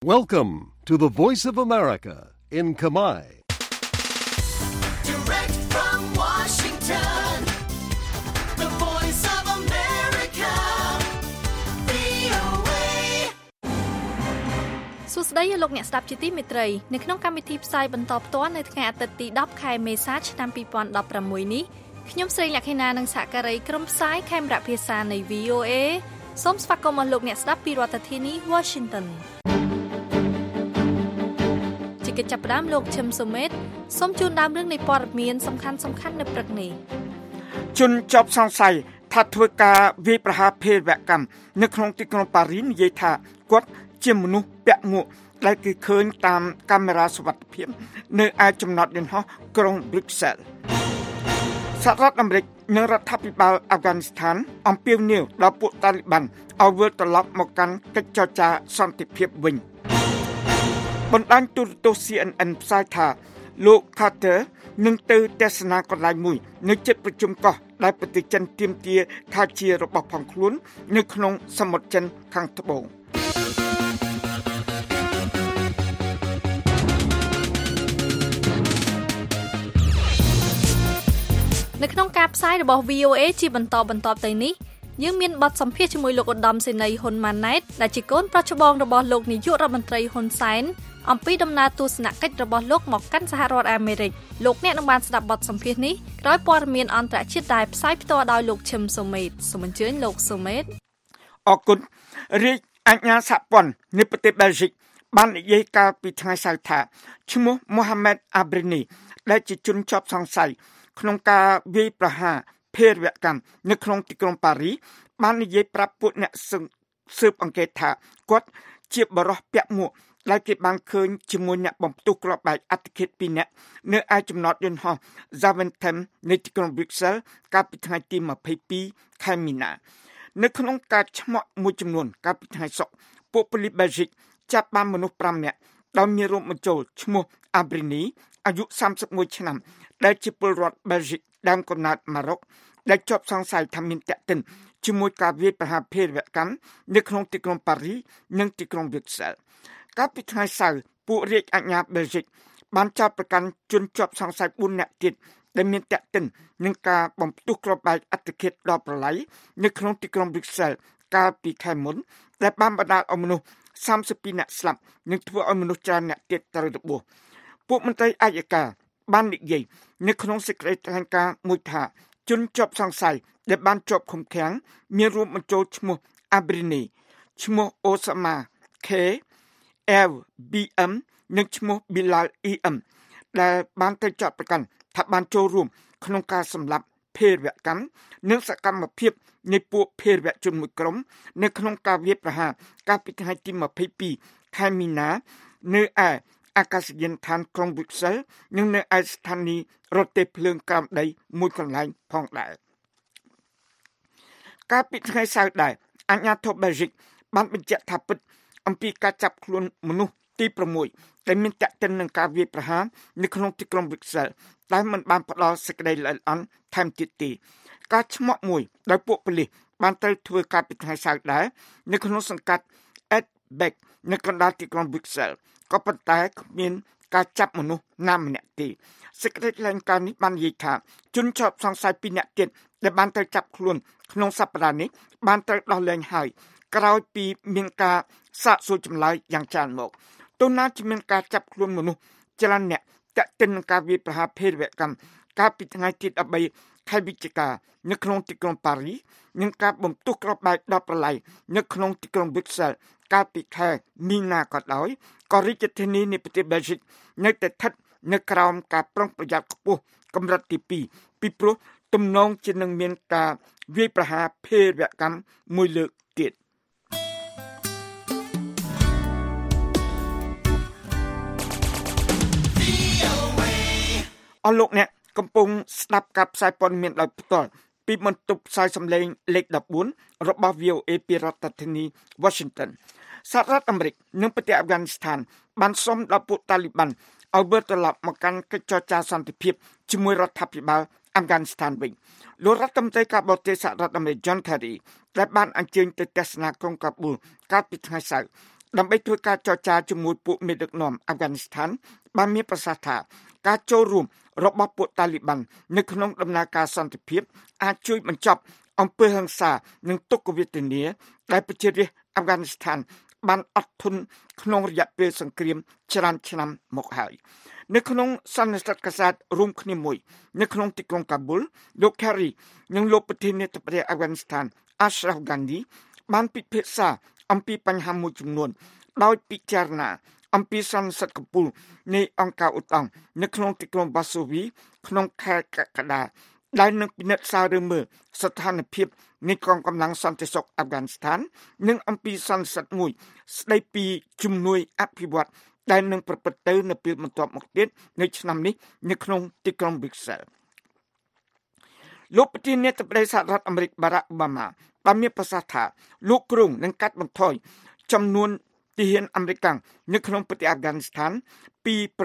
Welcome to the Voice of America in Khmer. Direct from Washington, the Voice of America, VOA. សួស្តីលោកអ្នកស្ដាប់ជាទីមេត្រីនៅក្នុងកម្មវិធីផ្សាយបន្តផ្ទាល់នៅថ្ងៃអាទិត្យទី10ខែមេសាឆ្នាំ2016នេះខ្ញុំស្រីលក្ខិណានិងសហការីក្រុមផ្សាយខេមរៈភាសានៃ VOA សូមស្វាគមន៍លោកអ្នកស្ដាប់ពីរដ្ឋធានី Washington ជាកិច្ចចាប់ផ្ដើមលោកឈឹមសុមេតសូមជូនដើមរឿងនៃព័ត៌មានសំខាន់ៗនៅព្រឹកនេះជនជាប់សង្ស័យថាធ្វើការវាយប្រហារភេរវកម្មនៅក្នុងទីក្រុងប៉ារីសនិយាយថាគាត់ជាមនុស្សពាក់មួកដែលគេឃើញតាមកាមេរ៉ាសុវត្ថិភាពនៅឯចំណតយន្តហោះក្រុង Brussels សហរដ្ឋអាមេរិកនិងរដ្ឋាភិបាលអាហ្វហ្គានីស្ថានអំពាវនាវដល់ពួកតាលីបានឲ្យវិលត្រឡប់មកកាន់កិច្ចចរចាសន្តិភាពវិញបណ្ដាញទូរទស្សន៍ CNN ផ្សាយថាលោក Carter នឹងទៅទស្សនាកន្លែងមួយនៅជិតប្រជុំកោះដែលប្រទេសចិនទាមទារថាជារបស់ផងខ្លួននៅក្នុងសមុទ្រចិនខាងត្បូងនៅក្នុងការផ្សាយរបស់ VOA ជាបន្តទៅនេះយើងមានបទសម្ភាសន៍ជាមួយលោកឧត្តមសេនីយ៍ហ៊ុនម៉ាណែតដែលជាកូនប្រុសច្បងរបស់លោកនាយករដ្ឋមន្ត្រីហ៊ុនសែនអំពីដំណើរទស្សនកិច្ចរបស់លោកមកកាន់សហរដ្ឋអាមេរិកលោកអ្នកនឹងបានស្ដាប់បទសម្ភាសន៍នេះក្រោយព័ត៌មានអន្តរជាតិដែលផ្សាយផ្ទាល់ដោយលោកឈឹមសុមេតសូមអញ្ជើញលោកសុមេតអរគុណរាជអាជ្ញាសហព័ន្ធនៃប្រទេសបែលហ្សិកបាននិយាយកាលពីថ្ងៃសៅរ៍ថាឈ្មោះ Mohamed Abrini ដែលជាជនជាប់សង្ស័យក្នុងការវាយប្រហារភេរវកម្មនៅក្នុងទីក្រុងប៉ារីសបាននិយាយប្រាប់ពួកអ្នកស៊ើបអង្កេតថាគាត់ជាបរិសុទ្ធពាក់មួកដែលគេបានឃើញជាមួយអ្នកបំផ្ទុះគ្រាប់បែកអត្តឃាត2នាក់នៅឯចំណតយន្តហោះ Zaventem នៃទីក្រុង Brussels កាលពីថ្ងៃទី22ខែមីនានៅក្នុងការឆ្មក់មួយចំនួនកាលពីថ្ងៃសុក្រពួកប៉ូលីសបែលហ្សិកចាប់បានមនុស្ស5នាក់ដោយមានរួមបញ្ចូលឈ្មោះ Abrini អាយុ31ឆ្នាំដែលជាពលរដ្ឋបែលហ្សិកដើមកំណើតម៉ារ៉ុកដែលជាប់សង្ស័យថាមានតេតិនជាមួយការវាយប្រហារភេរវកម្មនៅក្នុងទីក្រុងប៉ារីសនិងទីក្រុង Brussels កាលពីថ្ងៃសៅរ៍ពួករាជអាជ្ញាបែលហ្សិកបានចោទប្រកាន់ជនជាប់សង្ស័យ4នាក់ទៀតដែលមានតេតិននឹងការបំផ្ទុះគ្រាប់បែកអត្តឃាតដល់ប្រឡាយនៅក្នុងទីក្រុង Brussels កាលពីខែមុនដែលបានបណ្ដាលឲ្យមនុស្ស32នាក់ស្លាប់និងធ្វើឲ្យមនុស្សច្រើនអ្នកទៀតត្រូវរបួសពួកមន្ត្រីអัยការបាននិយាយនៅក្នុងសេចក្តីថ្លែងការណ៍មួយថាជនជាប់សង្ស័យដែលបានជាប់ឃុំឃាំងមានរួមបញ្ចូលឈ្មោះ Abrini ឈ្មោះ Osama K LBM និងឈ្មោះ Bilal EM ដែលបានទៅចោទប្រកាន់ថាបានចូលរួមក្នុងការសម្លាប់ភេរវកម្មនិងសកម្មភាពនៃពួកភេរវជនមួយក្រុមនៅក្នុងការវាយប្រហារកាលពីថ្ងៃទី22ខែមីនានៅឯអាកាសយានដ្ឋានក្រុង Brussels និងនៅឯស្ថានីយ៍រទេះភ្លើងក្រោមដីមួយកន្លែងផងដែរកាលពីថ្ងៃសៅរ៍ដែរអាជ្ញាធរបែលហ្សិកបានបញ្ជាក់ថាពិតអំពីការចាប់ខ្លួនមនុស្សទី6ដែលមានតេតិននឹងការវាយប្រហារនៅក្នុងទីក្រុង Brussels ដែលមិនបានផ្ដល់សេចក្តីល្អិតល្អន់ថែមទៀតទេការឆ្មក់មួយដោយពួកប៉ូលីសបានត្រូវធ្វើការពីថ្ងៃសៅរ៍ដែរនៅក្នុងសង្កាត់ Edbeck នៅកណ្ដាលទីក្រុង Brussels ក៏ប៉ុន្តែគ្មានការចាប់មនុស្សណាម្នាក់ទេសេចក្តីថ្លែងការណ៍នេះបាននិយាយថាជនជាប់សង្ស័យ2នាក់ទៀតដែលបានត្រូវចាប់ខ្លួនក្នុងសប្តាហ៍នេះបានត្រូវដោះលែងហើយក្រោយពីមានការសាកសួរចម្លើយយ៉ាងច្រើនមកទោះណាជាមានការចាប់ខ្លួនមនុស្សច្រើនអ្នកតាក់ទិននឹងការវាយប្រហារភេរវកម្មកាលពីថ្ងៃទី13ខែវិច្ឆិកានៅក្នុងទីក្រុងប៉ារីសនិងការបំផ្ទុះគ្រាប់បែកដល់ប្រឡាយនៅក្នុងទីក្រុង Brussels កាលពីខែមីនាក៏ដោយក៏រាជធានីនៃប្រទេសបែលហ្សិកនៅតែស្ថិតនៅក្រោមការប្រុងប្រយ័ត្នខ្ពស់កម្រិតទី2ពីព្រោះទំនងជានឹងមានការវាយប្រហារភេរវកម្មមួយលើកទៀតអរលោកអ្នកកំពុងស្ដាប់ការផ្សាយព័ត៌មានដោយផ្ទាល់ពីបន្ទប់ផ្សាយសំឡេងលេខ14របស់ VOA ពីរដ្ឋធានី Washington សហរដ្ឋអាមេរិកនិងប្រទេសអាហ្វហ្គានីស្ថានបានសុំដល់ពួកតាលីបានឲ្យវិលត្រឡប់មកកាន់កិច្ចចរចាសន្តិភាពជាមួយរដ្ឋាភិបាលអាហ្វហ្គានីស្ថានវិញលោករដ្ឋមន្ត្រីការបរទេសសហរដ្ឋអាមេរិក John Kerry ដែលបានអញ្ជើញទៅទស្សនាក្រុងកាប៊ូលកាលពីថ្ងៃសៅរ៍ដើម្បីធ្វើការចរចាជាមួយពួកមេដឹកនាំអាហ្វហ្គានីស្ថានបានមានប្រសាសន៍ថាការចូលរួមរបស់ពួកតាលីប៊ាន់នៅក្នុងដំណើរការសន្តិភាពអាចជួយបញ្ចប់អំពើហិង្សានិងទុក្ខវេទនាដែលប្រជារាស្ត្រអាហ្វហ្គានីស្ថានបានអត់ធន់ក្នុងរយៈពេលសង្គ្រាមច្រើនឆ្នាំមកហើយនៅក្នុងសន្និសីទកាសែតរួមគ្នាមួយនៅក្នុងទីក្រុងកាប៊ុលលោក Kerry និងលោកប្រធានាធិបតីអាហ្វហ្គានីស្ថាន Ashraf Ghani បានពិភាក្សាអំពីបញ្ហាមួយចំនួនដោយពិចារណាអំពីសន្និសីទកំពូលនៃអង្គការឧត្តមនៅក្នុងទីក្រុងបាសូវីក្នុងខែកក្កដាដែលនឹងពិនិត្យសារមើលស្ថានភាពនៃកងកម្លាំងសន្តិសុខអាហ្វហ្គានីស្ថាននិងអំពីសន្និសីទមួយស្ដីពីជំនួយអភិវឌ្ឍន៍ដែលនឹងប្រព្រឹត្តទៅនៅពេលបន្ទាប់មកទៀតនៅឆ្នាំនេះនៅក្នុងទីក្រុង Brussels លោកប្រធានាធិបតីសហរដ្ឋអាមេរិក Barack Obama បានមានប្រសាសន៍ថាលោកគ្រងនឹងកាត់បន្ថយចំនួនទាហានអាមេរិកនៅក្នុងប្រទេសអាហ្វហ្គានីស្ថានពី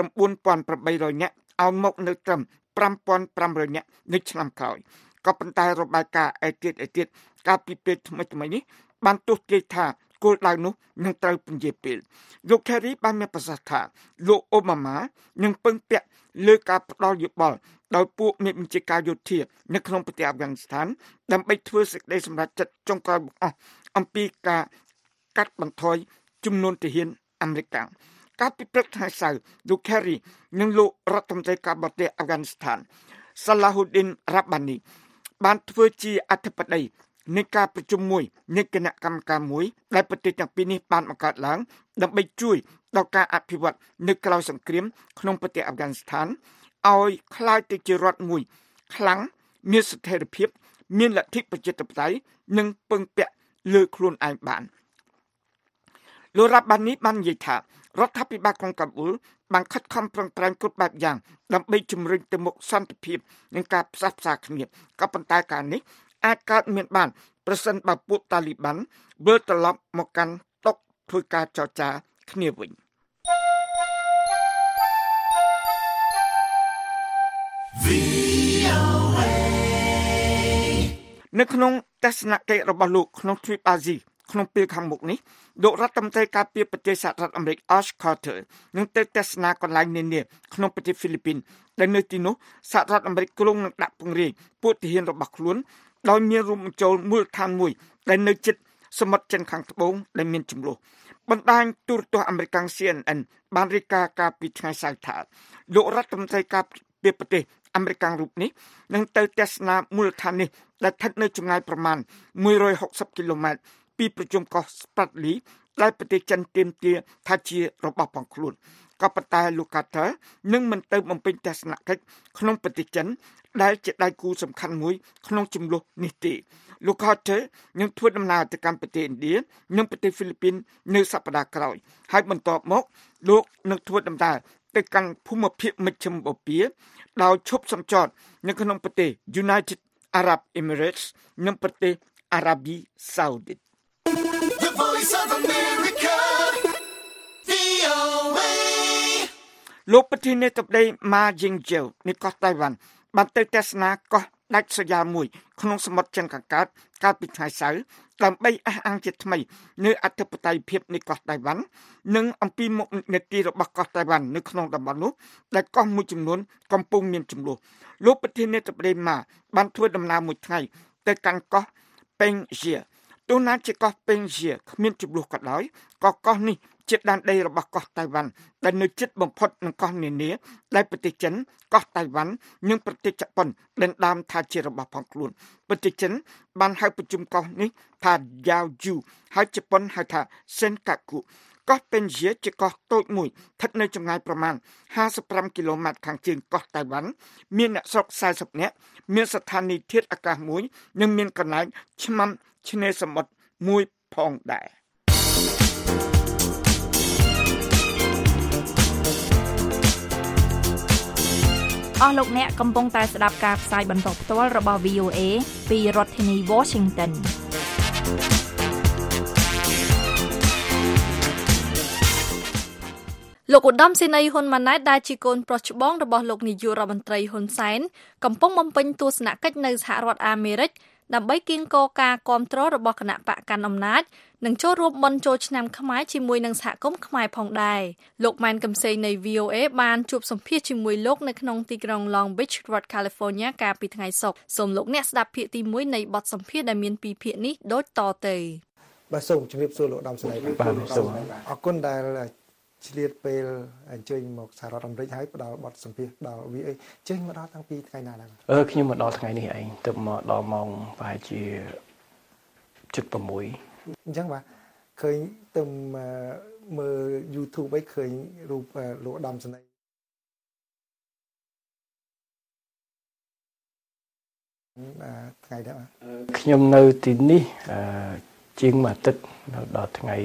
9,800 នាក់ឲ្យមកនៅត្រឹម 5,500 នាក់នៅឆ្នាំក្រោយក៏ប៉ុន្តែរបាយការណ៍ឯទៀតកាលពីពេលថ្មីនេះបានទស្សន៍ទាយថាគោលដៅនោះនឹងត្រូវពន្យាពេលលោក Kerry បានមានប្រសាសន៍ថាលោកអូបាម៉ានឹងពឹងពាក់លើការផ្ដល់យោបល់ដោយពួកមេបញ្ជាការយោធានៅក្នុងប្រទេសអាហ្វហ្គានីស្ថានដើម្បីធ្វើសេចក្តីសម្រេចចិត្តចុងក្រោយបង្អស់អំពីការកាត់បន្ថយចំនួនទាហានអាមេរិកកាលពីព្រឹកថ្ងៃសៅរ៍លោក Kerry និងលោករដ្ឋមន្ត្រីការបរទេសអាហ្វហ្គានីស្ថាន Salahuddin Rabbani បានធ្វើជាអធិបតីនៃការប្រជុំមួយនៃគណៈកម្មការមួយដែលប្រទេសទាំងពីរនេះបានបង្កើតឡើងដើម្បីជួយដល់ការអភិវឌ្ឍនៅក្រៅសង្គ្រាមក្នុងប្រទេសអាហ្វហ្គានីស្ថានឲ្យក្លាយទៅជារដ្ឋមួយខ្លាំងមានស្ថិរភាពមានលទ្ធិប្រជាធិបតេយ្យនិងពឹងពាក់លើខ្លួនឯងបានលោករ៉ាបានីបាននិយាយថារដ្ឋាភិបាលក្រុងកាប៊ុលបានខិតខំប្រឹងប្រែងគ្រប់បែបយ៉ាងដើម្បីជំរុញទៅមុខសន្តិភាពនិងការផ្សះផ្សាគ្នាក៏ប៉ុន្តែការនេះអាចកើតមានបានប្រសិនបើពួកតាលីប៊ាន់វិលត្រឡប់មកកាន់តុធ្វើការចរចាគ្នាវិញនៅក្នុងទស្សនកិច្ចរបស់លោកក្នុងទ្វីបអាស៊ីក្នុងពេលខាងមុខនេះលោករដ្ឋមន្ត្រីការពារប្រទេសសហរដ្ឋអាមេរិក Ash Carter នឹងទៅទស្សនាកន្លែងនានាក្នុងប្រទេសហ្វីលីពីនដែលនៅទីនោះសហរដ្ឋអាមេរិកគ្រោងនឹងដាក់ពង្រាយពួកទាហានរបស់ខ្លួនដោយមានរួមបញ្ចូលមូលដ្ឋានមួយដែលនៅជិតសមុទ្រចិនខាងត្បូងដែលមានចំនួនបណ្ដាញទូរទស្សន៍អាមេរិក CNN បានរាយការណ៍កាលពីថ្ងៃសៅរ៍ថាលោករដ្ឋមន្ត្រីការពារប្រទេសអាមេរិករូបនេះនឹងទៅទស្សនាមូលដ្ឋាននេះដែលស្ថិតនៅចម្ងាយប្រមាណ160គីឡូម៉ែត្រពីប្រជុំកោះ Spratly ដែលប្រទេសចិនទាមទារថាជារបស់ផងខ្លួនក៏ប៉ុន្តែលោក Carter នឹងមិនទៅបំពេញទស្សនកិច្ចក្នុងប្រទេសចិនដែលជាដៃគូសំខាន់មួយក្នុងជម្លោះនេះទេលោក Carter នឹងធ្វើដំណើរទៅកាន់ប្រទេសឥណ្ឌានិងប្រទេសហ្វីលីពីននៅសប្តាហ៍ក្រោយហើយបន្ទាប់មកលោកនឹងធ្វើដំណើរទៅកាន់ភូមិភាគមជ្ឈិមបូព៌ាដោយឈប់សម្ចតនៅក្នុងប្រទេស United Arab Emirates និងប្រទេស Arabia Saudite The Voice of America, VOA. លោកប្រធានាធិបតី Ma Ying-jeou នៃកោះតៃវ៉ាន់បានទៅទស្សនាកោះដាច់ស្រយាលមួយក្នុងសមុទ្រចិនខាងកើតកាលពីថ្ងៃសៅរ៍ដើម្បីអះអាងជាថ្មីនៅអធិបតេយ្យភាពនៃកោះតៃវ៉ាន់និងអំពីមុខនីតិរបស់កោះតៃវ៉ាន់នៅក្នុងតំបន់នោះដែលកោះមួយចំនួនកំពុងមានជម្លោះលោកប្រធានាធិបតី Ma បានធ្វើដំណើរមួយថ្ងៃទៅកាន់កោះ Pengjie ទោះណាជាកោះ Pengjie គ្មានជម្លោះក៏ដោយក៏កោះនេះជាដែនដីរបស់កោះតៃវ៉ាន់ដែលនៅជិតបំផុតនឹងកោះនានាដែលប្រទេសចិនកោះតៃវ៉ាន់និងប្រទេសជប៉ុនដណ្ដើមថាជារបស់ផងខ្លួនប្រទេសចិនបានហៅប្រជុំកោះនេះថា Yaoju ហើយជប៉ុនហៅថា Senkaku កោះ Pengjie ជាកោះតូចមួយស្ថិតនៅចម្ងាយប្រមាណ55គីឡូម៉ែត្រខាងជើងកោះតៃវ៉ាន់មានអ្នកស្រុក40នាក់មានស្ថានីយធាតុអាកាសមួយនិងមានកន្លែងឆ្មាំឆ្នេរសមុទ្រមួយផងដែរអស់លោកអ្នកកំពុងតែស្ដាប់ការផ្សាយបន្តផ្ទាល់របស់ VOA ពីរដ្ឋធានី Washington លោកឧត្តមសេនីយ៍ហ៊ុនម៉ាណែតដែលជាកូនប្រុសច្បងរបស់លោកនាយករដ្ឋមន្ត្រីហ៊ុនសែនកំពុងបំពេញទស្សនកិច្ចនៅសហរដ្ឋអាមេរិកដើម្បីគៀងគរការគាំទ្ររបស់គណៈបកកាន់អំណាចនិងចូលរួមបន់ជោឆ្នាំខ្មែរជាមួយនឹងសហគមន៍ខ្មែរផងដែរលោកម៉ែនកំសែងនៃ VOA បានជួបសម្ភាសជាមួយលោកនៅក្នុងទីក្រុង Long Beach រដ្ឋ California កាលពីថ្ងៃសុក្រសូមលោកអ្នកស្ដាប់ភាគទី1នៃបទសម្ភាសដែលមានពីរភាគនេះដូចតទៅបាទសូមជម្រាបសួរលោកដំស្រីបាទសូមអរគុណដែលឆ្លៀតពេលអញ្ជើញមកសហរដ្ឋអាមេរិកហើយផ្ដល់បទសម្ភាសដល់ VA ចេញមកដល់តាំងពីថ្ងៃណាដែរខ្ញុំមកដល់ថ្ងៃនេះឯងទៅមកដល់ម៉ោងប្រហែលជា 7:06 អញ្ចឹងបាទឃើញទៅមើល YouTube ឯងឃើញរូបលោកដំស្រីថ្ងៃដែរខ្ញុំនៅទីនេះជាងមួយអាទិត្យដល់ថ្ងៃ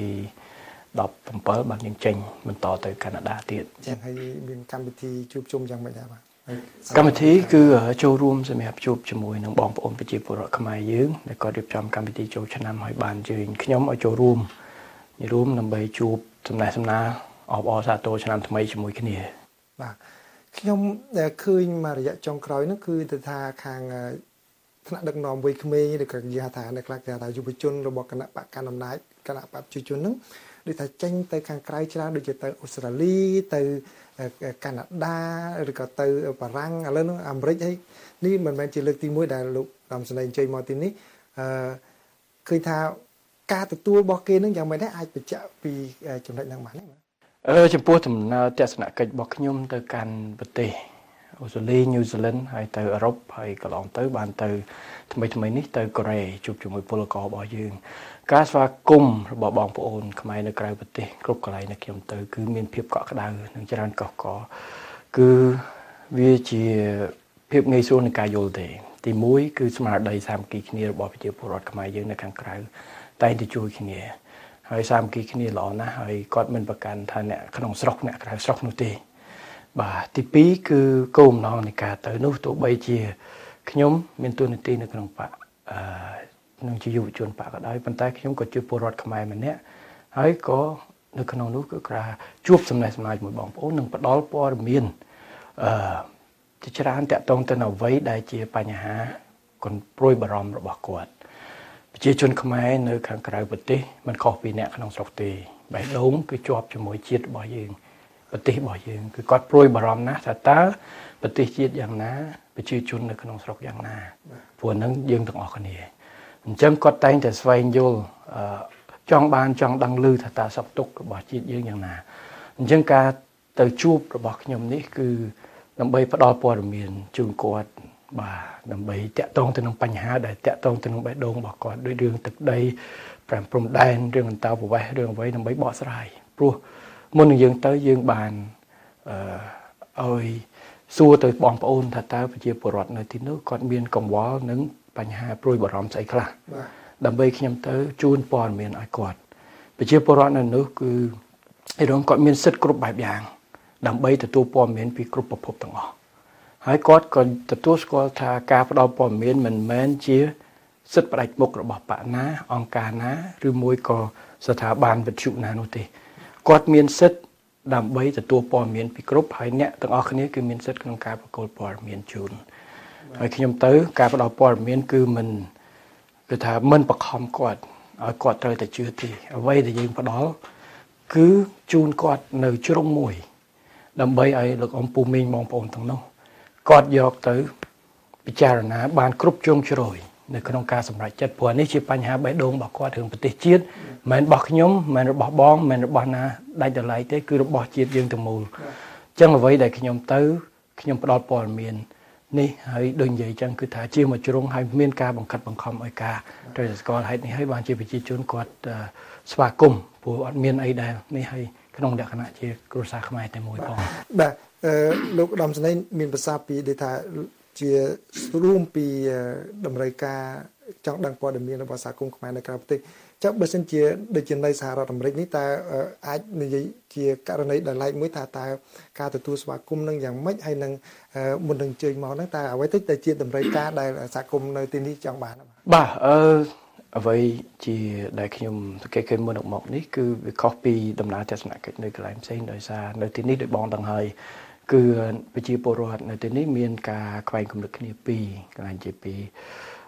17បានយើងចេញបន្តទៅកាណាដាទៀតចឹងហើយមានកម្មវិធីជួបជុំយ៉ាងម៉េចដែរបាទកម្មវិធីគឺចូលរួមសម្រាប់ជួបជាមួយនឹងបងប្អូនប្រជាពលរដ្ឋខ្មែរយើងដែលគាត់រៀបចំកម្មវិធីចូលឆ្នាំឲ្យបានជើញខ្ញុំឲ្យចូលរួមដើម្បីជួបសំណេះសំណាលអបអរសាទរឆ្នាំថ្មីជាមួយគ្នាបាទខ្ញុំឃើញមួយរយៈចុងក្រោយហ្នឹងគឺទៅថាខាងថ្នាក់ដឹកនាំវ័យក្មេងឬក៏និយាយថានៅខ្លះគេថាយុវជនរបស់គណៈបកកណ្ដាលអំណាចគណៈបកប្រជាជនហ្នឹងដូចថាចេញទៅខាងក្រៅច្រើនដូចជាទៅអូស្ត្រាលីទៅកាណាដាឬក៏ទៅបារាំងឥឡូវហ្នឹងអាមេរិកហើយនេះមិនមែនជាលើកទី1ដែលលោកដំស្រីចេញមកទីនេះឃើញថាការទទួលរបស់គេនឹងយ៉ាងម៉េចដែរអាចបញ្ជាក់ពីចំណុចហ្នឹងបានទេចំពោះដំណើរទស្សនកិច្ចរបស់ខ្ញុំទៅកាន់ប្រទេសអូស្ត្រាលីញូហ្សេឡង់ហើយទៅអឺរ៉ុបហើយកន្លងទៅបានទៅថ្មីនេះទៅកូរ៉េជួបជាមួយពលកររបស់យើងការស្វាគមន៍របស់បងប្អូនខ្មែរនៅក្រៅប្រទេសគ្រប់កន្លែងដែលខ្ញុំទៅគឺមានភាពកក់ក្ដៅនិងច្រើនកកកគឺវាជាភាពងាយស្រួលនៃការយល់ទេទី1គឺស្មារតីសាមគ្គីគ្នារបស់ប្រជាពលរដ្ឋខ្មែរយើងនៅខាងក្រៅតែងតែជួយគ្នាហើយសាមគ្គីគ្នាល្អណាស់ហើយគាត់មិនប្រកាន់ថាអ្នកក្នុងស្រុកអ្នកក្រៅស្រុកនោះទេបាទទី2គឺគោលបំណងនៃការទៅនោះទោះបីជាខ្ញុំមានតួនាទីនៅក្នុងបកនឹងជាយុវជនបកក៏ដោយប៉ុន្តែខ្ញុំក៏ជាពលរដ្ឋខ្មែរម្នាក់ហើយក៏នៅក្នុងនោះគឺការជួបសំណេះសំណាលជាមួយបងប្អូននិងផ្ដល់ព័ត៌មានជាច្រើនតាក់ទងទៅនឹងអ្វីដែលជាបញ្ហាកូនព្រួយបារម្ភរបស់គាត់ប្រជាជនខ្មែរនៅខាងក្រៅប្រទេសមិនខុសពីអ្នកក្នុងស្រុកទេបេះដូងគឺជាប់ជាមួយជាតិរបស់យើងប្រទេសរបស់យើងគឺគាត់ព្រួយបារម្ភណាស់ថាតើប្រទេសជាតិយ៉ាងណាប្រជាជននៅក្នុងស្រុកយ៉ាងណាព្រោះហ្នឹងយើងទាំងអស់គ្នាអញ្ចឹងគាត់តែងតែស្វែងយល់ចង់ដឹងឮថាតើសុខទុក្ខរបស់ជាតិយើងយ៉ាងណាអញ្ចឹងការទៅជួបរបស់ខ្ញុំនេះគឺដើម្បីផ្ដល់ព័ត៌មានជូនគាត់បាទដើម្បីតាក់ទងទៅនឹងបញ្ហាដែលតាក់ទងទៅនឹងបេះដូងរបស់គាត់ដូចរឿងទឹកដីព្រំដែនរឿងអន្តោប្រវេសន៍រឿងអ្វីដើម្បីបកស្រាយព្រោះមុននឹងយើងទៅយើងបានឲ្យសួរទៅបងប្អូនថាតើប្រជាពលរដ្ឋនៅទីនោះគាត់មានកង្វល់នឹងបញ្ហាព្រួយបារម្ភស្អីខ្លះដើម្បីខ្ញុំទៅជូនព័ត៌មានឲ្យគាត់ប្រជាពលរដ្ឋនៅនោះគឺគាត់មានសិទ្ធិគ្រប់បែបយ៉ាងដើម្បីទទួលព័ត៌មានពីគ្រប់ប្រភពទាំងអស់ហើយគាត់ក៏ទទួលស្គាល់ថាការផ្ដល់ព័ត៌មានមិនមែនជាសិទ្ធិផ្ដាច់មុខរបស់បកណាអង្គការណាឬមួយក៏ស្ថាប័នវិទ្យុណានោះទេគាត់មានសិទ្ធិដើម្បីទទួលព័ត៌មានពីគ្រប់ហើយអ្នកទាំងអស់គ្នាគឺមានសិទ្ធិក្នុងការប្រកល់ព័ត៌មានជូនហើយខ្ញុំទៅការផ្ដល់ព័ត៌មានគឺមិនគឺថាមិនបខំគាត់ឲ្យគាត់ត្រូវតែជឿទេអ្វីដែលយើងផ្ដល់គឺជូនគាត់នៅជ្រុងមួយដើម្បីឲ្យលោកអ៊ំពូមីងបងប្អូនទាំងនោះគាត់យកទៅពិចារណាបានគ្រប់ជ្រុងជ្រោយនៅក្នុងការសម្រេចចិត្តព្រោះនេះជាបញ្ហាបេះដូងរបស់គាត់រឿងប្រទេសជាតិមិនមែនរបស់ខ្ញុំមិនមែនរបស់បងមិនមែនរបស់ណាដាច់ដライទេគឺរបស់ជាតិយើងទាំងមូលអញ្ចឹងអ្វីដែលខ្ញុំទៅខ្ញុំផ្ដល់ព័ត៌មាននេះហើយដូចនិយាយអញ្ចឹងគឺថាជាមួយជ្រុងហើយមានការបង្ខិតបង្ខំឲ្យការត្រូវស្គាល់ហេតុនេះហើយបានជាប្រជាជនគាត់ស្វាគមន៍ព្រោះអត់មានអីដែលនេះហើយក្នុងលក្ខណៈជាគ្រួសារខ្មែរតែមួយផងបាទលោកឧត្តមសេនីយ៍មានប្រសាសន៍ពីដូចថាជារួមពីតម្រូវការចង់ដឹងព័ត៌មានរបស់សហគមន៍ខ្មែរនៅក្រៅប្រទេសចុះបើសិនជាដូចជានៅសហរដ្ឋអាមេរិកនេះតើអាចនិយាយជាករណីដែលឡែកមួយថាតើការទទួលស្វាគមន៍នឹងយ៉ាងម៉េចហើយនឹងមុននឹងជើញមកហ្នឹងតើអ្វីទៅជាតម្រូវការដែលសហគមន៍នៅទីនេះចង់បានបាទអ្វីជាដែលខ្ញុំសង្កេតឃើញមុនមកនេះគឺវាខុសពីដំណើរទស្សនកិច្ចនៅកន្លែងផ្សេងដោយសារនៅទីនេះដោយបងដឹងហើយគឺប្រជាពលរដ្ឋនៅទីនេះមានការខ្វែងគំនិតគ្នាពីរកន្លែងជាពីរ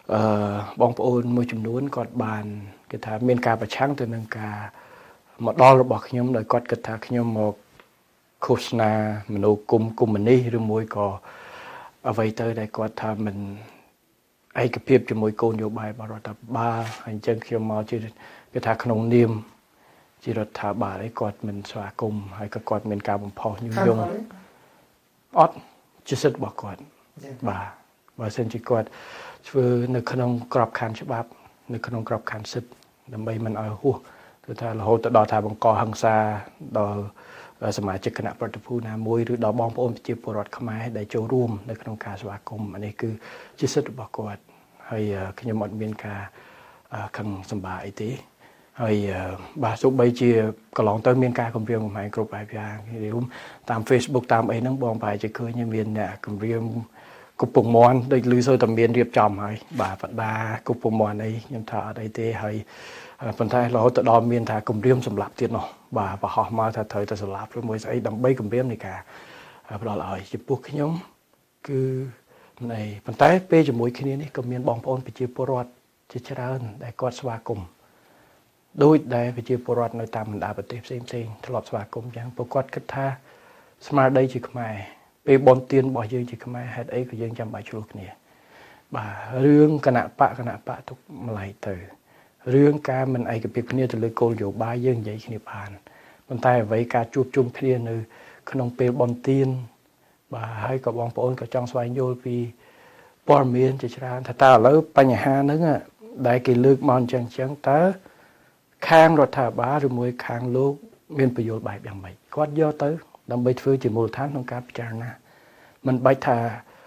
បងប្អូនមួយចំនួនគាត់បានគេថាមានការប្រឆាំងទៅនឹងការមកដល់របស់ខ្ញុំដោយគាត់គិតថាខ្ញុំមកឃោសនាមនោគមកុម្មុយនីសឬមួយក៏អ្វីទៅដែលគាត់ថាមិនឯកភាពជាមួយគោលនយោបាយរបស់រដ្ឋាភិបាលហើយអញ្ចឹងខ្ញុំមកជាគេថាក្នុងនាមជារដ្ឋាភិបាលឯគាត់មិនស្វាគមន៍ហើយក៏គាត់មានការបំផុសញុះញង់អត់ជាសិទ្ធិរបស់គាត់បាទបើសិនជាគាត់ធ្វើនៅក្នុងក្របខ័ណ្ឌច្បាប់នៅក្នុងក្របខ័ណ្ឌសិទ្ធិដើម្បីមិនឲ្យហួសគឺថារហូតទៅដល់ថាបង្កហិង្សាដល់សមាជិកគណៈប្រតិភូណាមួយឬដល់បងប្អូនប្រជាពលរដ្ឋខ្មែរដែលចូលរួមនៅក្នុងការស្វាគមន៍នេះគឺជាសិទ្ធិរបស់គាត់ហើយខ្ញុំអត់មានការខឹងសម្បាអីទេហើយបាទទោះបីជាកន្លងទៅមានការគម្រាមកំហែងគ្រប់បែបយ៉ាងរួមតាម Facebook តាមអីហ្នឹងបងប្រហែលជាឃើញមានអ្នកគម្រាមគប់ពងមាន់ដូចឮសូវតែមានរៀបចំហើយបាទបដាគប់ពងមាន់អីខ្ញុំថាអត់អីទេហើយប៉ុន្តែរហូតទៅដល់មានថាគម្រាមសម្លាប់ទៀតនោះបាទប្រហោះមកថាត្រូវទៅសម្លាប់ឬមួយស្អីដើម្បីគម្រាមនៃការផ្ដល់ឲ្យចំពោះខ្ញុំគឺនៃប៉ុន្តែពេលជាមួយគ្នានេះក៏មានបងប្អូនប្រជាពលរដ្ឋជាច្រើនដែលគាត់ស្វាគមន៍ដោយដែលប្រជាពលរដ្ឋនៅតាមបណ្ដាប្រទេសផ្សេងៗធ្លាប់ស្វាគមន៍ចឹងពួកគាត់គិតថាស្មារតីជាខ្មែរពេលបនទានរបស់យើងជាខ្មែរហេតុអីក៏យើងចាំបាច់ឆ្លោះគ្នាបាទរឿងគណៈបកទុកម្លេះទៅរឿងការមិនឯកភាពគ្នាទៅលើគោលនយោបាយយើងនិយាយគ្នាបានប៉ុន្តែអ្វីការជួបជុំគ្នានៅក្នុងពេលបនទានបាទហើយក៏បងប្អូនក៏ចង់ស្វែងយល់ពីព័ត៌មានជាច្រើនថាតើឥឡូវបញ្ហាហ្នឹងដែលគេលើកមកអញ្ចឹងតើខាងរដ្ឋាភិបាលឬមួយខាងលោកមានប្រយោជន៍បែបយ៉ាងម៉េចគាត់យកទៅដើម្បីធ្វើជាមូលដ្ឋានក្នុងការពិចារណាមិនបាច់ថា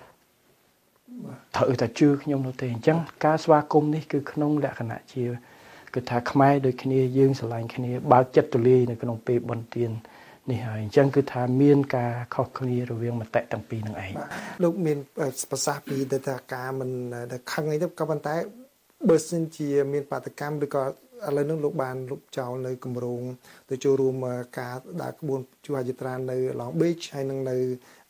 ត្រូវតែជឿខ្ញុំនោះទេអញ្ចឹងការស្វាគមន៍នេះគឺក្នុងលក្ខណៈជាគឺថាខ្មែរដូចគ្នាយើងស្រឡាញ់គ្នាបើកចិត្តទូលាយនៅក្នុងពេលបុណ្យទាននេះហើយអញ្ចឹងគឺថាមានការខុសគ្នារវាងមតិទាំងពីរនឹងឯងលោកមានប្រសាសន៍ពីថាការមិនខឹងអីទៅក៏ប៉ុន្តែបើសិនជាមានបាតកម្មឬក៏ឥឡូវនេះលោកបានលុបចោលនៅគម្រោងទៅចូលរួមការដើរក្បួនជួសយាត្រានៅ Long Beach ហើយនឹងនៅ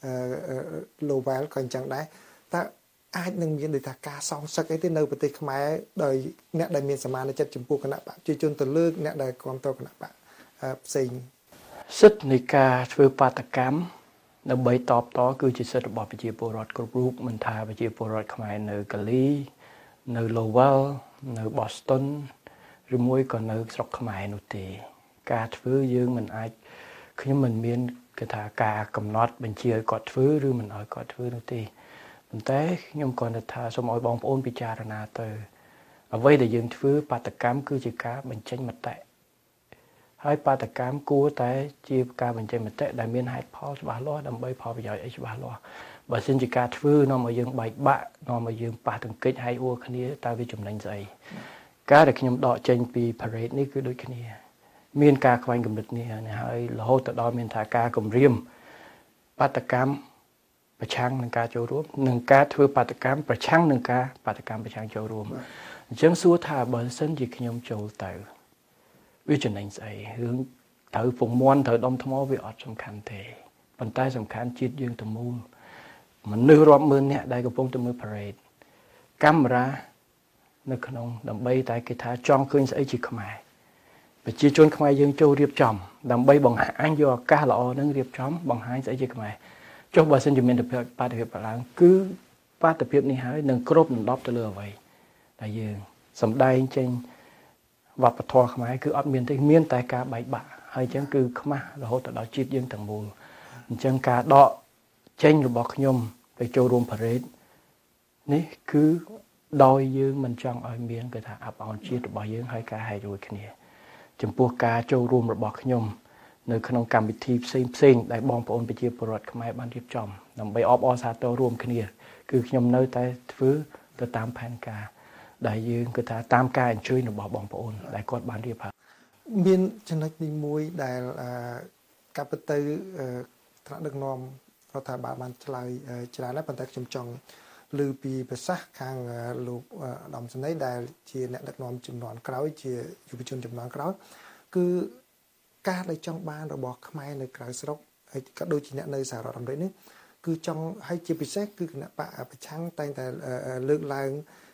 Lowell ក៏អញ្ចឹងដែរតើអាចនឹងមានដូចថាការសងសឹកអីទេនៅប្រទេសខ្មែរដោយអ្នកដែលមានសមានចិត្តចំពោះគណៈបកប្រជាជនទៅលើអ្នកដែលគ្រប់គ្រងគណៈបកផ្សេងសិទ្ធិនៃការធ្វើបាតកម្មដើម្បីតបតគឺជាសិទ្ធិរបស់ប្រជាពលរដ្ឋគ្រប់រូបមិនថាប្រជាពលរដ្ឋខ្មែរនៅកាលីនៅ Lowell នៅ Boston ឬមួយក៏នៅស្រុកខ្មែរនោះទេការធ្វើយើងមិនអាចខ្ញុំមិនមានគេថាការកំណត់បញ្ជាឲ្យគាត់ធ្វើឬមិនឲ្យគាត់ធ្វើនោះទេប៉ុន្តែខ្ញុំគ្រាន់តែថាសូមឲ្យបងប្អូនពិចារណាទៅអ្វីដែលយើងធ្វើបាតកម្មគឺជាការបញ្ចេញមតិហើយបាតកម្មគួរតែជាការបញ្ចេញមតិដែលមានហេតុផលច្បាស់លាស់ដើម្បីផលប្រយោជន៍អីច្បាស់លាស់បើសិនជាការធ្វើនាំឲ្យយើងបែកបាក់នាំឲ្យយើងប៉ះទង្គិចហើយអួរគ្នាតើវាចំណេញស្អីការដែលខ្ញុំដកចេញពី parade នេះគឺដូចគ្នាមានការខ្វែងគំនិតនេះហើយរហូតទៅដល់មានថាការគម្រាមបាតកម្មប្រឆាំងនឹងការចូលរួមនិងការធ្វើបាតកម្មប្រឆាំងនឹងការបាតកម្មប្រឆាំងចូលរួមអញ្ចឹងសួរថាបើសិនជាខ្ញុំចូលទៅវាចំណេញស្អីរឿងត្រូវពងមាន់ត្រូវដុំថ្មវាអត់សំខាន់ទេប៉ុន្តែសំខាន់ជាតិយើងទាំងមូលមនុស្សរាប់ម៉ឺននាក់ដែលកំពុងតែមើល parade កាមេរ៉ានៅក្នុងដើម្បីតែគេថាចង់ឃើញស្អីជាខ្មែរប្រជាជនខ្មែរយើងចូលរៀបចំដើម្បីបង្ហាញយកឱកាសល្អនឹងរៀបចំបង្ហាញស្អីជាខ្មែរចុះបើសិនជាមានបាតុភិបឡើងគឺបាតុភិបនេះហើយនឹងគ្រប់ដណ្ដប់ទៅលើអ្វីដែលយើងសម្ដែងចេញវប្បធម៌ខ្មែរគឺអត់មានទេមានតែការបែកបាក់ហើយអញ្ចឹងគឺខ្មាស់រហូតដល់ជាតិយើងទាំងមូលអញ្ចឹងការដកចេញរបស់ខ្ញុំទៅចូលរួម parade នេះគឺដោយយើងមិនចង់ឲ្យមានគេថាអាប់អោនជាតិរបស់យើងហើយការហែករួចគ្នាចំពោះការចូលរួមរបស់ខ្ញុំនៅក្នុងកម្មវិធីផ្សេងៗដែលបងប្អូនប្រជាពលរដ្ឋខ្មែរបានរៀបចំដើម្បីអបអរសាទររួមគ្នាគឺខ្ញុំនៅតែធ្វើទៅតាមផែនការដែលយើងគឺថាតាមការអញ្ជើញរបស់បងប្អូនដែលគាត់បានរៀបហើយមានចំណុចទីមួយដែលកាប់ទៅថ្នាក់ដឹកនាំរដ្ឋាភិបាលបានឆ្លើយច្រើនដែរប៉ុន្តែខ្ញុំចង់លើពីប្រសាសន៍ខាងលោកឧត្តមសេនីយ៍ដែលជាអ្នកដឹកនាំចំនួនក្រោយជាយុវជនចំនួនក្រោយគឺការដែលចង់បានរបស់ខ្មែរនៅក្រៅស្រុកហើយក៏ដូចជាអ្នកនៅសហរដ្ឋអាមេរិកនេះគឺចង់ឲ្យជាពិសេសគឺគណៈបកប្រឆាំងតែងតែលើកឡើង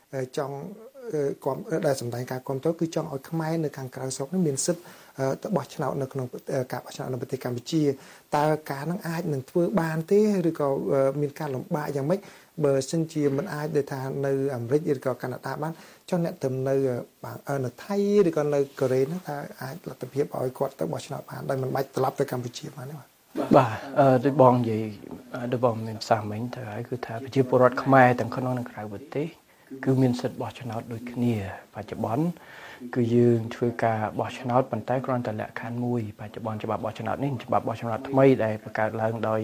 ចង់គាំដែលសម្ដែងការគាំទ្រគឺចង់ឲ្យខ្មែរនៅខាងក្រៅស្រុកនេះមានសិទ្ធិទៅបោះឆ្នោតនៅក្នុងការបោះឆ្នោតនៅប្រទេសកម្ពុជាតើការនឹងអាចនឹងធ្វើបានទេឬក៏មានការលំបាកយ៉ាងម៉េចបើសិនជាមិនអាចដែលថានៅអាមេរិកឬក៏កាណាដាបានចុះអ្នកទៅនៅថៃឬក៏នៅកូរ៉េហ្នឹងថាអាចលទ្ធភាពឲ្យគាត់ទៅបោះឆ្នោតបានដោយមិនបាច់ត្រឡប់ទៅកម្ពុជាបានទេបាទដូចបងនិយាយដូចបងមានប្រសាសន៍មិញទៅហើយគឺថាប្រជាពលរដ្ឋខ្មែរទាំងក្នុងនិងក្រៅប្រទេសគឺមានសិទ្ធិបោះឆ្នោតដូចគ្នាបច្ចុប្បន្នគឺយើងធ្វើការបោះឆ្នោតប៉ុន្តែគ្រាន់តែលក្ខខណ្ឌមួយបច្ចុប្បន្នច្បាប់បោះឆ្នោតនេះច្បាប់បោះឆ្នោតថ្មីដែលបង្កើតឡើងដោយ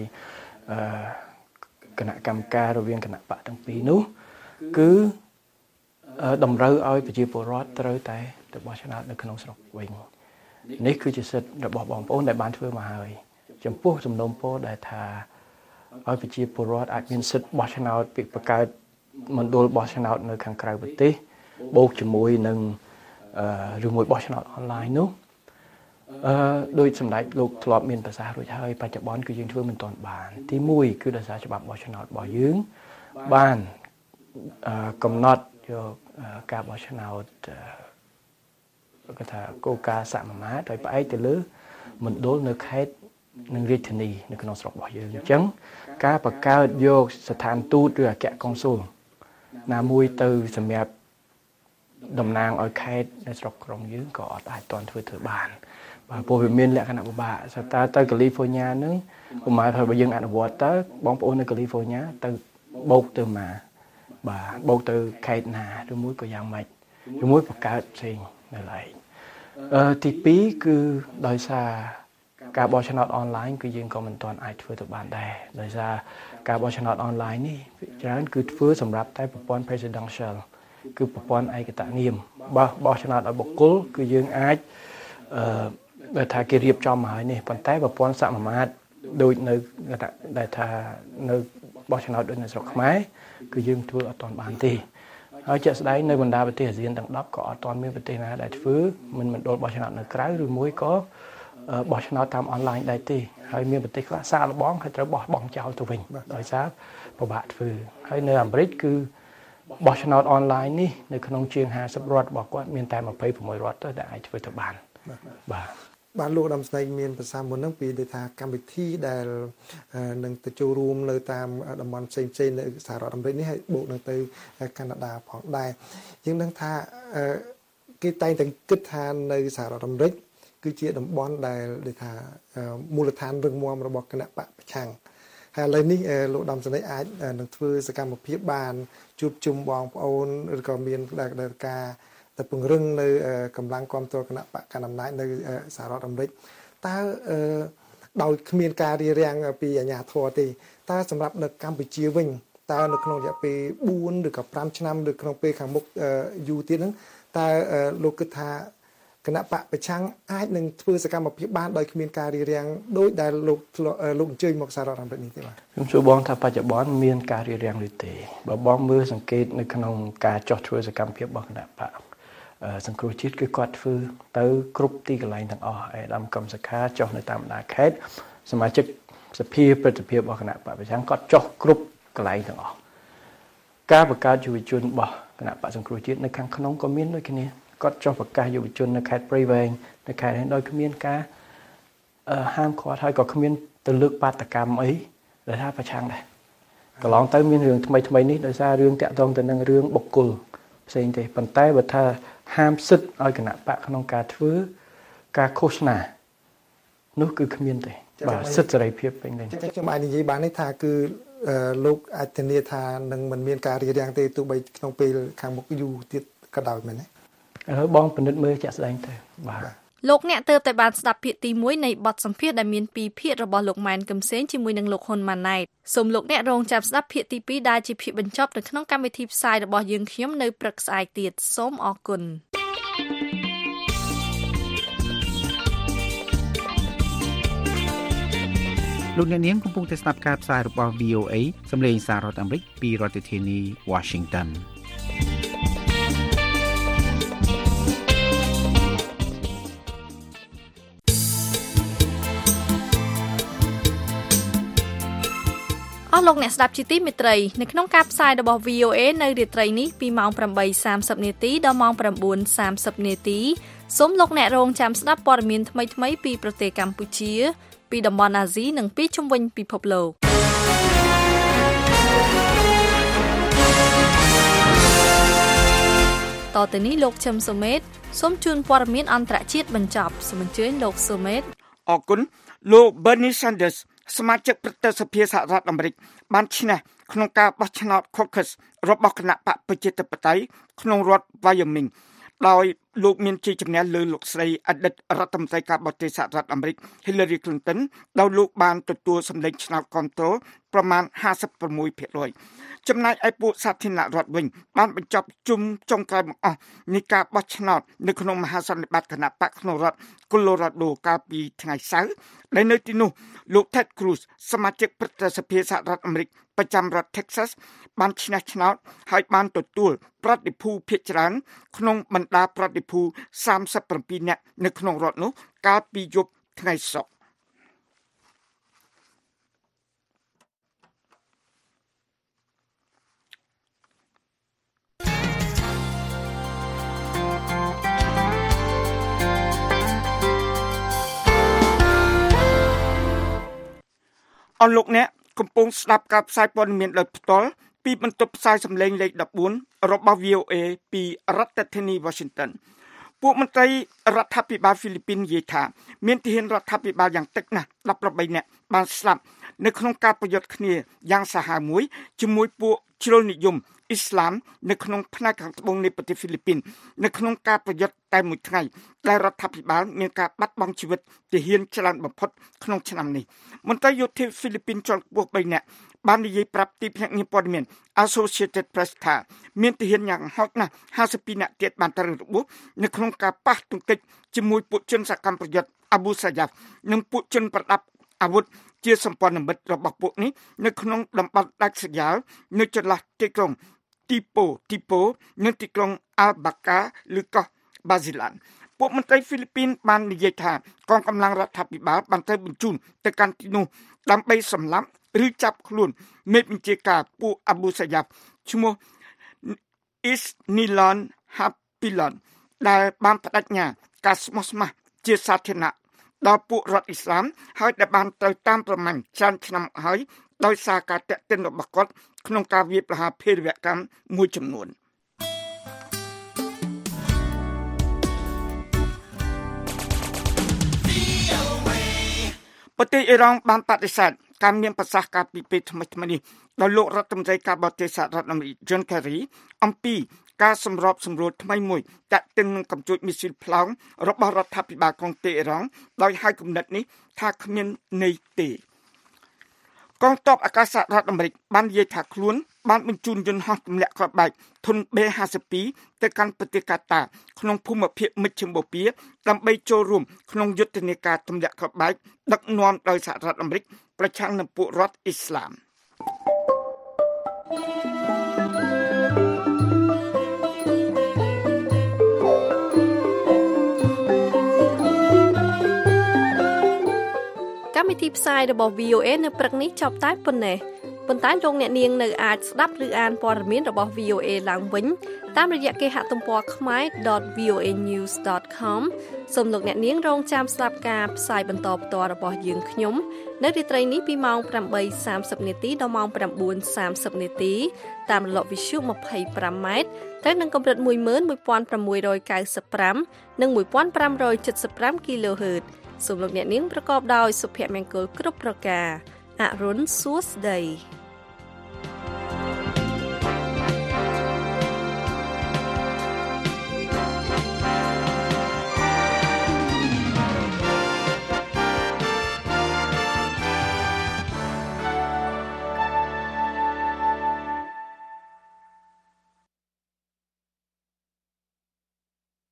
គណៈកម្មការរវាងគណៈបកទាំងពីរនោះគឺតម្រូវឲ្យប្រជាពលរដ្ឋត្រូវតែទៅបោះឆ្នោតនៅក្នុងស្រុកវិញនេះគឺជាសិទ្ធិរបស់បងប្អូនដែលបានធ្វើមកហើយចំពោះសំណុំពរដែលថាឲ្យប្រជាពលរដ្ឋអាចមានសិទ្ធិបោះឆ្នោតពីបង្កើតមណ្ឌលបោះឆ្នោតនៅខាងក្រៅប្រទេសបូកជាមួយនឹងឬមួយបោះឆ្នោតអនឡាញនោះដោយសម្ដេចលោកធ្លាប់មានប្រសាសន៍រួចហើយបច្ចុប្បន្នគឺយើងធ្វើមិនទាន់បានទី1គឺដោយសារច្បាប់បោះឆ្នោតរបស់យើងបានកំណត់យកការបោះឆ្នោតគេថាគោលការណ៍សមាមាត្រដោយផ្អែកទៅលើមណ្ឌលនៅខេត្តនិងរាជធានីនៅក្នុងស្រុករបស់យើងអញ្ចឹងការបង្កើតយកស្ថានទូតឬអគ្គកុងស៊ុលណាមួយទៅសម្រាប់តំណាងឲ្យខេត្តនៅស្រុកក្រុងយើងក៏អត់អាចធ្វើបានបាទព្រោះវាមានលក្ខណៈពិបាកសតើទៅកាលីហ្វ័រញ៉ាហ្នឹងប្រហែលថាបើយើងអនុវត្តទៅបងប្អូននៅកាលីហ្វ័រញ៉ាទៅបោកទៅមកបាទបោកទៅខេត្តណាឬមួយក៏យ៉ាងម៉េចឬមួយបង្កើតផ្សេងនៅឡើយទី2គឺដោយសារការបោះឆ្នោតអនឡាញគឺយើងក៏មិនទាន់អាចធ្វើទៅបានដែរដោយសារការបោះឆ្នោតអនឡាញនេះច្រើនគឺធ្វើសម្រាប់តែប្រព័ន្ធ presidential គឺប្រព័ន្ធឯកតនាមបោះឆ្នោតឲ្យបុគ្គលគឺយើងអាចបើថាគេរៀបចំមកហើយនេះប៉ុន្តែប្រព័ន្ធសមាមាត្រដូចនៅដែលថានៅបោះឆ្នោតដូចនៅស្រុកខ្មែរគឺយើងធ្វើអត់ទាន់បានទេហើយជាក់ស្ដែងនៅបណ្ដាប្រទេសអាស៊ានទាំង10ក៏អត់ទាន់មានប្រទេសណាដែលធ្វើមិនមណ្ឌលបោះឆ្នោតនៅក្រៅឬមួយក៏បោះឆ្នោតតាមអនឡាញដែរទេហើយមានប្រទេសខ្លះសាកល្បងហើយត្រូវបោះបង់ចោលទៅវិញដោយសារពិបាកធ្វើហើយនៅអាមេរិកគឺបោះឆ្នោតអនឡាញនេះនៅក្នុងជាង50រដ្ឋរបស់គាត់មានតែ26រដ្ឋទៅដែលអាចធ្វើទៅបានបាទលោកដំស្នេហ៍មានប្រសាសន៍មុនហ្នឹងពីថាកម្មវិធីដែលនឹងទៅចូលរួមនៅតាមតំបន់ផ្សេងៗនៅសហរដ្ឋអាមេរិកនេះហើយបូកនឹងទៅកាណាដាផងដែរយើងដឹងថាគេតែងតែគិតថានៅសហរដ្ឋអាមេរិកគឺជាតំបន់ដែលថាមូលដ្ឋានរឹងមាំរបស់គណៈបកប្រឆាំងហើយឥឡូវនេះលោកដំស្នេហ៍អាចនឹងធ្វើសកម្មភាពបានជួបជុំបងប្អូនឬក៏មានការទៅពង្រឹងនៅកម្លាំងគ្រប់គ្រងគណៈបកកណ្ដាលអំណាចនៅសហរដ្ឋអាមេរិកតើដោយគ្មានការរារាំងពីអាជ្ញាធរទេតើសម្រាប់នៅកម្ពុជាវិញតើនៅក្នុងរយៈពេល4ឬក៏5ឆ្នាំឬក្នុងពេលខាងមុខយូរទៀតហ្នឹងតើលោកគិតថាគណៈបកប្រឆាំងអាចនឹងធ្វើសកម្មភាពបានដោយគ្មានការរារាំងដោយដែលលោកអញ្ជើញមកសហរដ្ឋអាមេរិកនេះទេបាទខ្ញុំសួរបងថាបច្ចុប្បន្នមានការរារាំងឬទេបើបងមើលសង្កេតនៅក្នុងការចោះធ្វើសកម្មភាពរបស់គណៈបកសង្គ្រោះជាតិគឺគាត់ធ្វើទៅគ្រប់ទីកន្លែងទាំងអស់ឯកឧត្តមកម្មសខាចុះនៅតាមបណ្ដាខេត្តសមាជិកសភាព្រឹទ្ធសភារបស់គណៈបកប្រឆាំងគាត់ចុះគ្រប់កន្លែងទាំងអស់ការបង្កើតយុវជនរបស់គណៈបកសង្គ្រោះជាតិនៅខាងក្នុងក៏មានដូចគ្នាគាត់ចុះប្រកាសយុវជននៅខេត្តព្រៃវែងនៅខេត្តនេះដោយគ្មានការហាមឃាត់ហើយក៏គ្មានទៅលើកបាតកម្មអីដែលថាប្រឆាំងដែរកន្លងទៅមានរឿងថ្មីនេះដោយសាររឿងតាក់ទងទៅនឹងរឿងបុគ្គលផ្សេងទេប៉ុន្តែបើថាហាមសិទ្ធឲ្យគណៈបកក្នុងការធ្វើការឃោសនានោះគឺគ្មានទេបាទសិទ្ធិសេរីភាពពេញលេញខ្ញុំអាចនិយាយបាននេះថាគឺលោកអាចធានាថានឹងមិនមានការរារាំងទេទោះបីក្នុងពេលខាងមុខយូរទៀតក៏ដោយមែនទេបងពិនិត្យមើលជាក់ស្ដែងទៅបាទលោកអ្នកទើបតែបានស្ដាប់ភាគទី1នៃបទសម្ភាសន៍ដែលមាន2ភាគរបស់លោកម៉ែនកឹមសេងជាមួយនឹងលោកហ៊ុនម៉ាណែតសូមលោកអ្នករងចាំស្ដាប់ភាគទី2ដែលជាភាគបញ្ចប់នៅក្នុងកម្មវិធីផ្សាយរបស់យើងខ្ញុំនៅព្រឹកស្អែកទៀតសូមអរគុណលោកអ្នកនាងកំពុងតែស្ដាប់ការផ្សាយរបស់ VOA សម្លេងសាររដ្ឋអាមេរិកពីរដ្ឋធានី Washington ស់លោកអ្នកស្ដាប់ជាទីមេត្រីនៅក្នុងការផ្សាយរបស់ VOA នៅរាត្រីនេះពីម៉ោង 8:30 នាទីដល់ម៉ោង 9:30 នាទីសូមលោកអ្នករងចាំស្ដាប់ព័ត៌មានថ្មីៗពីប្រទេសកម្ពុជាពីតំបន់អាស៊ីនិងពីជុំវិញពិភពលោកតទៅនេះលោកឈឹមសុមេតសូមជូនព័ត៌មានអន្តរជាតិបញ្ចប់សូមអញ្ជើញលោកសុមេតអរគុណលោក Bernie Sanders សមាជិកប្រតិសភាសហរដ្ឋអាមេរិកបានឈ្នះក្នុងការបោះឆ្នោត caucus របស់គណៈបកប្រជាធិបតេយ្យក្នុងរដ្ឋ Wyoming ដោយលោកមានជ័យជំនះលើលោកស្រីអតីតរដ្ឋមន្ត្រីការបរទេសសហរដ្ឋអាមេរិក Hillary Clinton ដោយលោកបានទទួលសម្លេងឆ្នោតគាំទ្រប្រមាណ 56% ចំណែកឯពួកសាធារណរដ្ឋវិញបានបញ្ចប់ជុំចុងក្រោយបង្អស់នៃការបោះឆ្នោតនៅក្នុងមហាសន្និបាតគណៈបកក្នុងរដ្ឋ Colorado កាលពីថ្ងៃសៅរ៍ដែលនៅទីនោះលោក Ted Cruz សមាជិកប្រតិសភាសហរដ្ឋអាមេរិកប្រចាំរដ្ឋ Texas បានឈ្នះឆ្នោតហើយបានទទួលប្រតិភូភាគច្រើនក្នុងបណ្ដាប្រតិភូ37នាក់នៅក្នុងរដ្ឋនោះកាលពីយប់ថ្ងៃសុក្រអរលោកអ្នកកំពុងស្ដាប់ការផ្សាយព័ត៌មានដោយផ្ទាល់ពីបន្ទប់ផ្សាយសម្លេងលេខ14របស់ VOA ពីរដ្ឋធានី Washington ពួកមន្ត្រីរដ្ឋាភិបាលហ្វីលីពីននិយាយថាមានទាហានរដ្ឋាភិបាលយ៉ាងតិចណាស់13នាក់បានស្លាប់នៅក្នុងការប្រយុទ្ធគ្នាយ៉ាងសាហាវមួយជាមួយពួកជ្រុលនិយមអ៊ីស្លាមនៅក្នុងផ្នែកខាងត្បូងនៃប្រទេសហ្វីលីពីននៅក្នុងការប្រយុទ្ធតែមួយថ្ងៃដែលរដ្ឋាភិបាលមានការបាត់បង់ជីវិតទាហានច្រើនបំផុតក្នុងឆ្នាំនេះមន្ត្រីយោធាហ្វីលីពីនជាន់ខ្ពស់3នាក់បាននិយាយប្រាប់ទីភ្នាក់ងារព័ត៌មាន Associated Press ថាមានទាហានយ៉ាងហោចណាស់52នាក់ទៀតបានត្រូវរបួសនៅក្នុងការប៉ះទង្គិចជាមួយពួកជនសកម្មប្រយុទ្ធ Abu Sayyaf និងពួកជនប្រដាប់អាវុធជាសម្ព័ន្ធមិត្តរបស់ពួកនេះនៅក្នុងតំបន់ដាច់ស្រយាលនៅចន្លោះទីក្រុងទីប៉ូនិងទីក្រុង Albaca ឬក៏ Basilan ពួកមន្ត្រីហ្វីលីពីនបាននិយាយថាកងកម្លាំងរដ្ឋាភិបាលបានត្រូវបញ្ជូនទៅកាន់ទីនោះដើម្បីសម្លាប់ឬចាប់ខ្លួនមេបញ្ជាការពួក Abu Sayyaf ឈ្មោះ Isnilan Hapilon ដែលបានបដិញ្ញាការស្មោះស្ម័គ្រជាសាធារណៈដល់ពួករដ្ឋអ៊ីស្លាមហើយដែលបានត្រូវតាមប្រមាណច្រើនឆ្នាំហើយដោយសារការតាក់ទិនរបស់គាត់ក្នុងការវាយប្រហារភេរវកម្មមួយចំនួនប្រទេសអ៊ីរ៉ង់បានបដិសេធការមានប្រសាសន៍ការពីពេលថ្មីៗនេះដោយលោករដ្ឋមន្ត្រីការបរទេសសហរដ្ឋអាមេរិក John Kerry អំពីការសម្របសម្រួលថ្មីមួយតាក់ទិននឹងកម្ពុជាមីស៊ីលប្លង់របស់រដ្ឋាភិបាលក្រុងតេអ៊ីរ៉ង់ដោយហៅគំនិតនេះថាគ្មានន័យទេកងទ័ពអាកាសរដ្ឋអាមេរិកបាននិយាយថាខ្លួនបានបញ្ជូនយន្តហោះទម្លាក់គ្រាប់បែកធុន B-52 ទៅកាន់ប្រទេសកាតាក្នុងភូមិភាគមជ្ឈិមបូព៌ាដើម្បីចូលរួមក្នុងយុទ្ធនាការទម្លាក់គ្រាប់បែកដឹកនាំដោយសហរដ្ឋអាមេរិកប្រឆាំងនឹងពួករដ្ឋអ៊ីស្លាមកម្មវិធីផ្សាយរបស់ VOA នៅព្រឹកនេះចប់តែប៉ុណ្ណេះប៉ុន្តែលោកអ្នកនាងនៅអាចស្ដាប់ឬអានព័ត៌មានរបស់ VOA ឡើងវិញតាមរយៈគេហទំព័រ khmer.voanews.com សូមលោកអ្នកនាងរងចាំស្ដាប់ការផ្សាយបន្តផ្ទាល់របស់យើងខ្ញុំនៅរាត្រីនេះពីម៉ោង 8:30 នាទីដល់ម៉ោង 9:30 នាទីតាមរលកវិទ្យុ 25M ទៅនឹងកម្រិត 11695 និង 1575 kHz សូមលោកអ្នកនាងប្រកបដោយសុភមង្គលគ្រប់ប្រការអរុនសួស្តី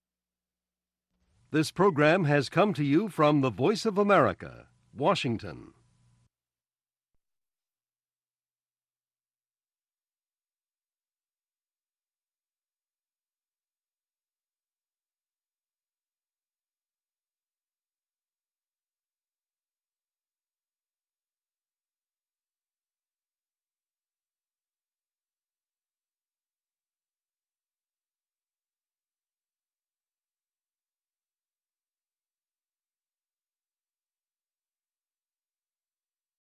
This program has come to you from the Voice of America, Washington.